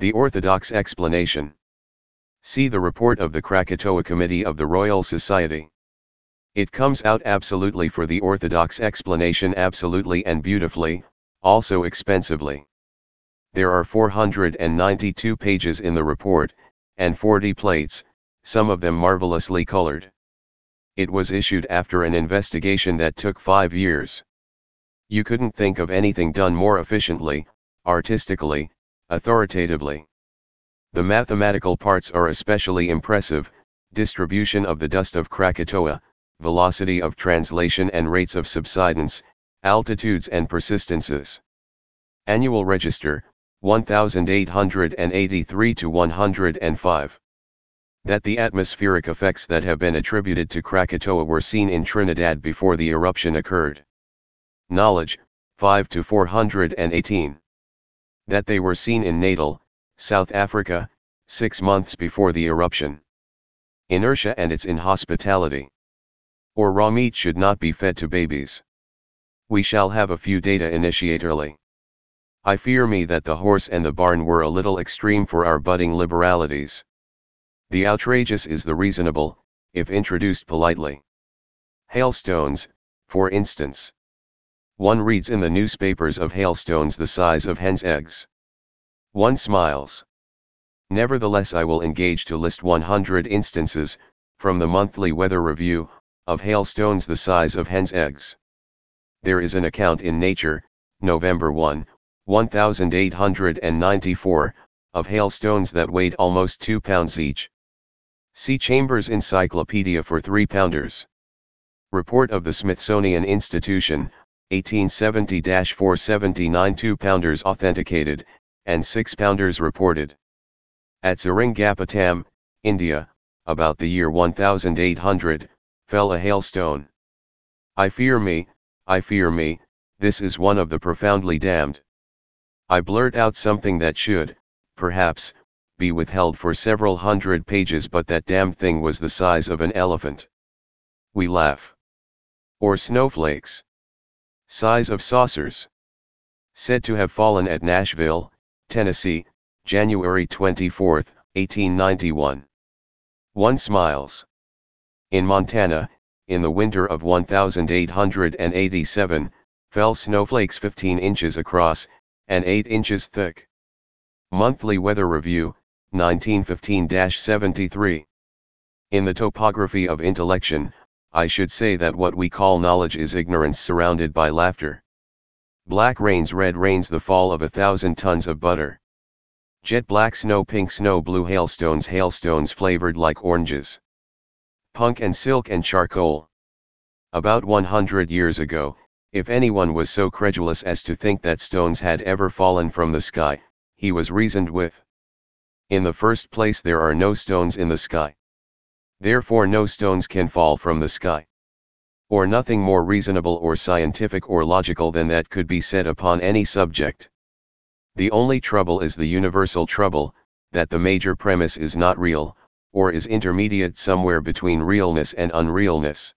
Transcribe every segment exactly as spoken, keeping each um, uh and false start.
The orthodox explanation. See the report of the Krakatoa Committee of the Royal Society. It comes out absolutely for the orthodox explanation, absolutely and beautifully, also expensively. There are four hundred ninety-two pages in the report, and forty plates, some of them marvelously colored. It was issued after an investigation that took five years. You couldn't think of anything done more efficiently, artistically, authoritatively. The mathematical parts are especially impressive: distribution of the dust of Krakatoa, velocity of translation and rates of subsidence, altitudes and persistences. Annual register, one thousand eight hundred eighty-three to one hundred five. That the atmospheric effects that have been attributed to Krakatoa were seen in Trinidad before the eruption occurred. Knowledge, five to four hundred eighteen. That they were seen in Natal, South Africa, six months before the eruption. Inertia and its inhospitality. Or raw meat should not be fed to babies. We shall have a few data initiatorily. I fear me that the horse and the barn were a little extreme for our budding liberalities. The outrageous is the reasonable, if introduced politely. Hailstones, for instance. One reads in the newspapers of hailstones the size of hens' eggs. One smiles. Nevertheless, I will engage to list one hundred instances, from the Monthly Weather Review, of hailstones the size of hens' eggs. There is an account in Nature, November first, eighteen ninety-four, of hailstones that weighed almost two pounds each. See Chambers' Encyclopedia for three-pounders. Report of the Smithsonian Institution, eighteen seventy to four seventy-nine, two-pounders authenticated, and six-pounders reported. At Seringapatam, India, about the year eighteen hundred, fell a hailstone. I fear me, I fear me, this is one of the profoundly damned. I blurt out something that should, perhaps, be withheld for several hundred pages, but that damned thing was the size of an elephant. We laugh. Or snowflakes. Size of saucers. Said to have fallen at Nashville, Tennessee, January twenty-fourth, eighteen ninety-one. One smiles. In Montana, in the winter of eighteen eighty-seven, fell snowflakes fifteen inches across, and eight inches thick. Monthly Weather Review, nineteen fifteen to seventy-three. In the topography of intellection, I should say that what we call knowledge is ignorance surrounded by laughter. Black rains, red rains, the fall of a thousand tons of butter. Jet black snow, pink snow, blue hailstones, hailstones flavored like oranges. Punk and silk and charcoal. About one hundred years ago, if anyone was so credulous as to think that stones had ever fallen from the sky, he was reasoned with. In the first place, there are no stones in the sky. Therefore no stones can fall from the sky. Or nothing more reasonable or scientific or logical than that could be said upon any subject. The only trouble is the universal trouble, that the major premise is not real, or is intermediate somewhere between realness and unrealness.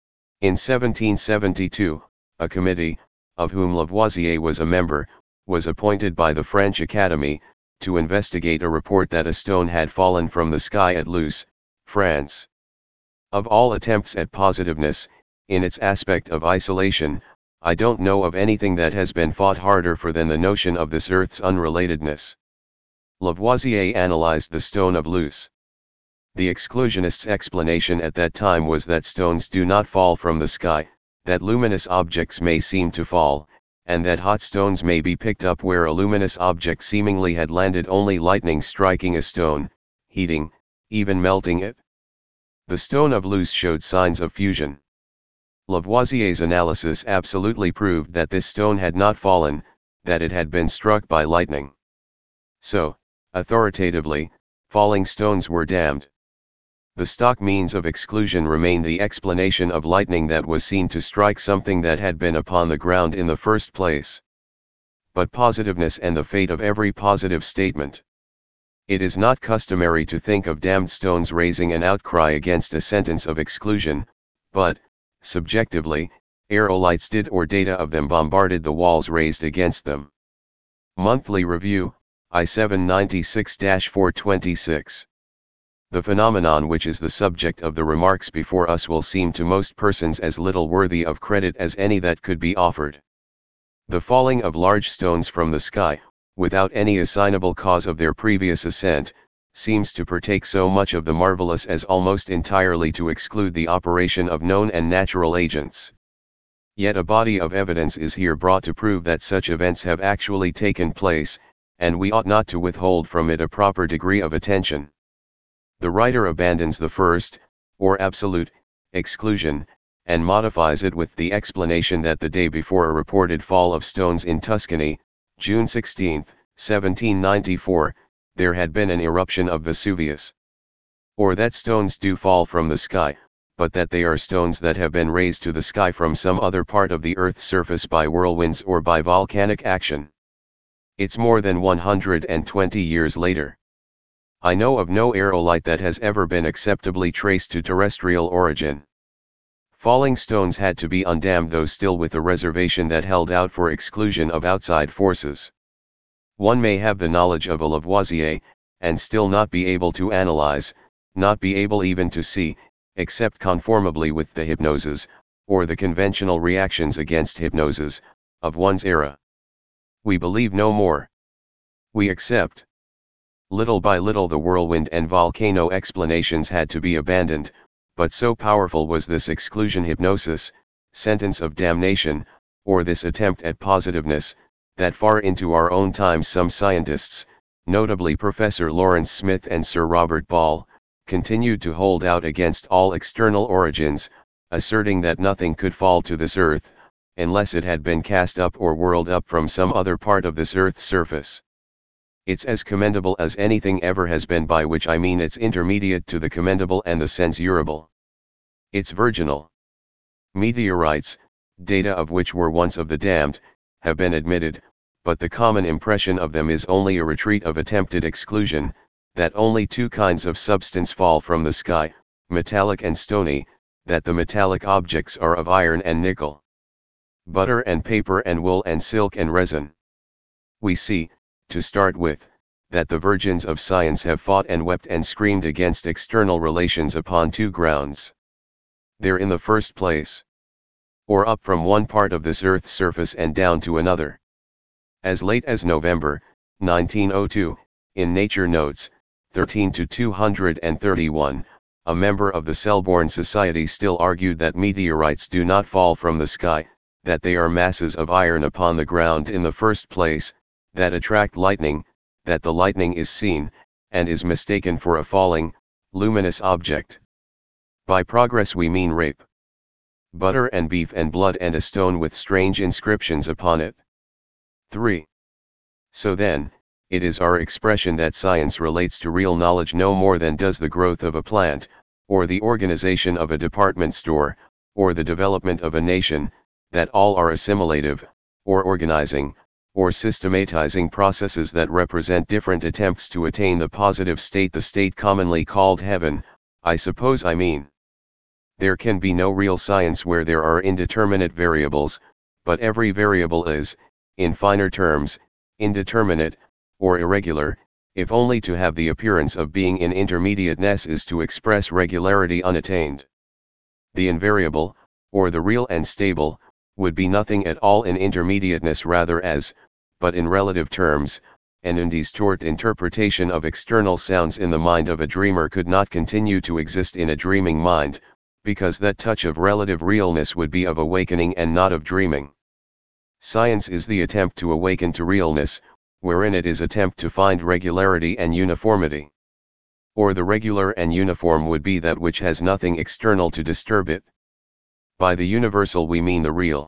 In seventeen seventy-two, a committee, of whom Lavoisier was a member, was appointed by the French Academy, to investigate a report that a stone had fallen from the sky at Luce, France. Of all attempts at positiveness, in its aspect of isolation, I don't know of anything that has been fought harder for than the notion of this earth's unrelatedness. Lavoisier analyzed the stone of Luce. The exclusionists' explanation at that time was that stones do not fall from the sky, that luminous objects may seem to fall, and that hot stones may be picked up where a luminous object seemingly had landed, only lightning striking a stone, heating, even melting it. The stone of Luce showed signs of fusion. Lavoisier's analysis absolutely proved that this stone had not fallen, that it had been struck by lightning. So, authoritatively, falling stones were damned. The stock means of exclusion remained the explanation of lightning that was seen to strike something that had been upon the ground in the first place. But positiveness and the fate of every positive statement. It is not customary to think of damned stones raising an outcry against a sentence of exclusion, but, subjectively, aerolites did, or data of them bombarded the walls raised against them. Monthly Review, I seven ninety-six dash four twenty-six. The phenomenon which is the subject of the remarks before us will seem to most persons as little worthy of credit as any that could be offered. The falling of large stones from the sky, without any assignable cause of their previous ascent, seems to partake so much of the marvelous as almost entirely to exclude the operation of known and natural agents. Yet a body of evidence is here brought to prove that such events have actually taken place, and we ought not to withhold from it a proper degree of attention. The writer abandons the first, or absolute, exclusion, and modifies it with the explanation that the day before a reported fall of stones in Tuscany, June sixteenth, seventeen ninety-four, there had been an eruption of Vesuvius. Or that stones do fall from the sky, but that they are stones that have been raised to the sky from some other part of the earth's surface by whirlwinds or by volcanic action. It's more than one hundred twenty years later. I know of no aerolite that has ever been acceptably traced to terrestrial origin. Falling stones had to be undammed, though still with a reservation that held out for exclusion of outside forces. One may have the knowledge of a Lavoisier, and still not be able to analyze, not be able even to see, except conformably with the hypnoses, or the conventional reactions against hypnoses, of one's era. We believe no more. We accept. Little by little the whirlwind and volcano explanations had to be abandoned, but so powerful was this exclusion hypnosis, sentence of damnation, or this attempt at positiveness, that far into our own times some scientists, notably Professor Lawrence Smith and Sir Robert Ball, continued to hold out against all external origins, asserting that nothing could fall to this earth, unless it had been cast up or whirled up from some other part of this earth's surface. It's as commendable as anything ever has been, by which I mean it's intermediate to the commendable and the censurable. It's virginal. Meteorites, data of which were once of the damned, have been admitted, but the common impression of them is only a retreat of attempted exclusion, that only two kinds of substance fall from the sky, metallic and stony, that the metallic objects are of iron and nickel, butter and paper and wool and silk and resin. We see, to start with, that the virgins of science have fought and wept and screamed against external relations upon two grounds. They're in the first place, or up from one part of this earth's surface and down to another. As late as November, nineteen oh two, in Nature Notes, thirteen to two thirty-one, a member of the Selborne Society still argued that meteorites do not fall from the sky, that they are masses of iron upon the ground in the first place, that attract lightning, that the lightning is seen, and is mistaken for a falling, luminous object. By progress we mean rape. Butter and beef and blood and a stone with strange inscriptions upon it. three. So then, it is our expression that science relates to real knowledge no more than does the growth of a plant, or the organization of a department store, or the development of a nation, that all are assimilative, or organizing, or systematizing processes that represent different attempts to attain the positive state, the state commonly called heaven, I suppose I mean. There can be no real science where there are indeterminate variables, but every variable is, in finer terms, indeterminate, or irregular, if only to have the appearance of being in intermediateness is to express regularity unattained. The invariable, or the real and stable, would be nothing at all in intermediateness rather as, but in relative terms, an undistort interpretation of external sounds in the mind of a dreamer could not continue to exist in a dreaming mind, because that touch of relative realness would be of awakening and not of dreaming. Science is the attempt to awaken to realness, wherein it is attempt to find regularity and uniformity. Or the regular and uniform would be that which has nothing external to disturb it. By the universal we mean the real.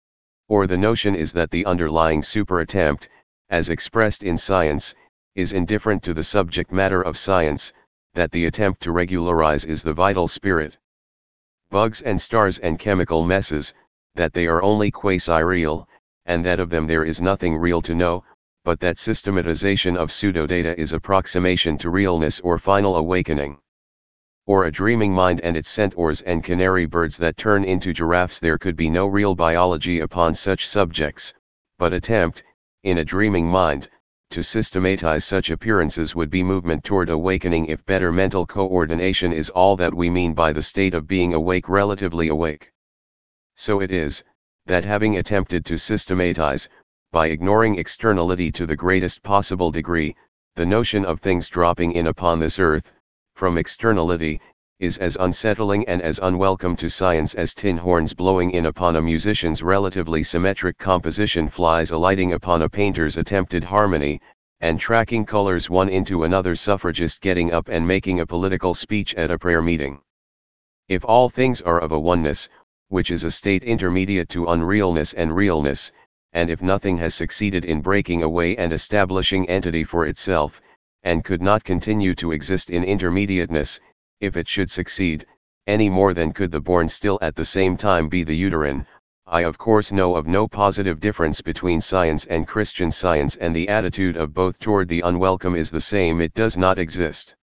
Or the notion is that the underlying super attempt, as expressed in science, is indifferent to the subject matter of science, that the attempt to regularize is the vital spirit. Bugs and stars and chemical messes, that they are only quasi-real, and that of them there is nothing real to know, but that systematization of pseudodata is approximation to realness or final awakening. Or a dreaming mind and its centaurs and canary birds that turn into giraffes. There could be no real biology upon such subjects, but attempt, in a dreaming mind, to systematize such appearances would be movement toward awakening if better mental coordination is all that we mean by the state of being awake, relatively awake. So it is, that having attempted to systematize, by ignoring externality to the greatest possible degree, the notion of things dropping in upon this earth, from externality, is as unsettling and as unwelcome to science as tin horns blowing in upon a musician's relatively symmetric composition, flies alighting upon a painter's attempted harmony, and tracking colors one into another, suffragist getting up and making a political speech at a prayer meeting. If all things are of a oneness, which is a state intermediate to unrealness and realness, and if nothing has succeeded in breaking away and establishing entity for itself, and could not continue to exist in intermediateness, if it should succeed, any more than could the born still at the same time be the uterine, I of course know of no positive difference between science and Christian Science, and the attitude of both toward the unwelcome is the same. It does not exist.